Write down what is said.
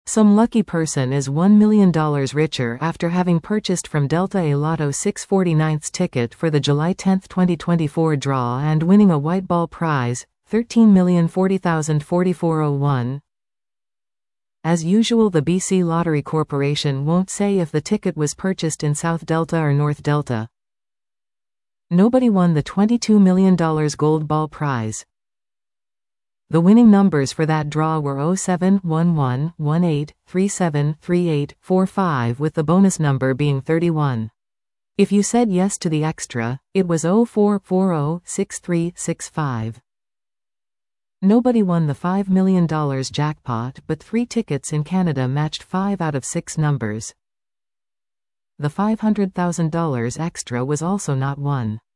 Some lucky person is $1 million richer after having purchased from Delta a Lotto 649 ticket for the July 10, 2024 draw and winning a white ball prize, $13,040,4401. As usual, the BC Lottery Corporation won't say if the ticket was purchased in South Delta or North Delta. Nobody won the $22 million gold ball prize. The winning numbers for that draw were 07, 11, 18, 37, 38, 45 with the bonus number being 31. If you said yes to the extra, it was 04, 40, 63, 65. Nobody won the $5 million jackpot, but 3 tickets in Canada matched 5 out of 6 numbers. The $500,000 extra was also not won.